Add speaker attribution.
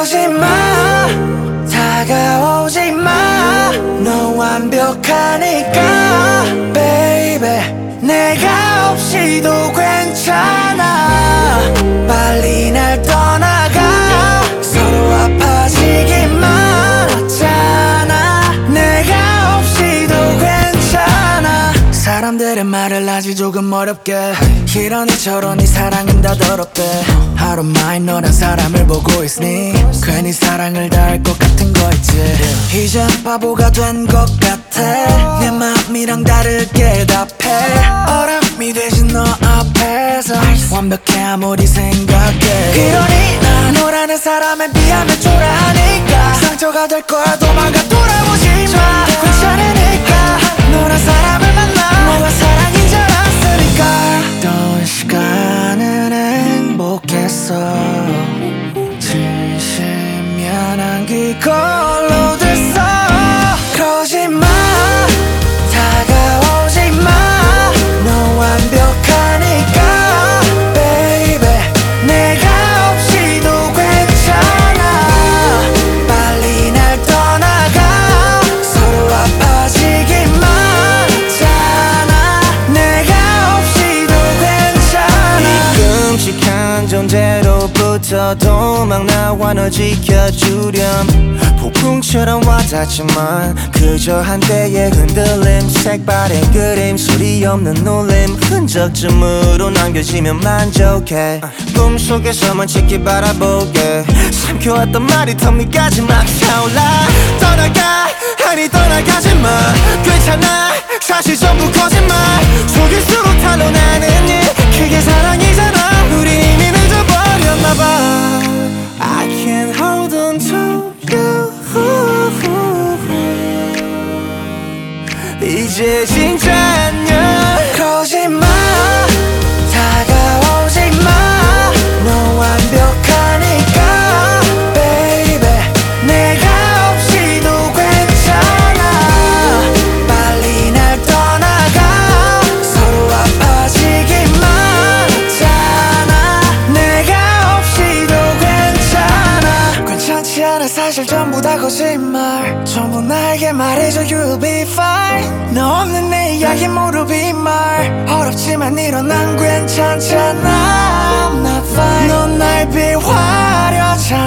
Speaker 1: 그러지 마 다가오지 마 너 완벽하니까 baby 내가 없이도 괜찮아 빨리 날 떠나가 서로 아파지기만 하잖아 내가 없이도 괜찮아 사람들의 말을 아직 조금 어렵게 이러니 저러니 사랑은 다 더럽대 하루만이 너란 사람을 보고 있으니 괜히 사랑을 다할 것 같은 거 있지 이젠 바보가 된 것 같아 내 맘이랑 다르게 답해 어람이 되진 너 앞에서 완벽해 아무리 생각해 이러니 난 너라는 사람에 비하면 초라하니까 상처가 될 거야 도망가 돌아오지 마 괜찮으니까 너란 사람을 만나 너가 사랑인 줄 알았으니까 어떤 시간은 행복했어 진심면 안길 걸로 됐어 그러지 마 다가오지 마 너 완벽하니까 baby 내가 없이도 괜찮아 빨리 날 떠나가 서로 아파지기만 하잖아 내가 없이도 괜찮아
Speaker 2: 이 끔찍한 존재로부터 도망 나와 널 지켜주렴 폭풍처럼 와닿지만 그저 한때의 흔들림 색바랜 그림 소리 없는 놀림 흔적쯤으로 남겨지면 만족해 꿈속에서만 지키 바라보게 삼켜왔던 말이 턱밑까지 막 차올라 떠나가 아니 떠나가지 마 괜찮아 사실 전부 거짓말 속일수록 탄로나는 일 그게 사랑이잖아 우리 이미 늦어버렸나봐 I can't hold on to you 이제 진짜 안녕
Speaker 1: 그러지 마 다가오지 마 너 완벽하니까 baby 내가 없이도 괜찮아 빨리 날 떠나가 서로 아파지기만 하잖아 내가 없이도 괜찮아 괜찮지 않아 사실 전부 다 거짓말 전부 나에게 말해줘 you'll be fine 너 없는 내 이야기 모두 빈말 어렵지만 이런 난 괜찮잖아 I'm not fine 넌 날 비화려잖아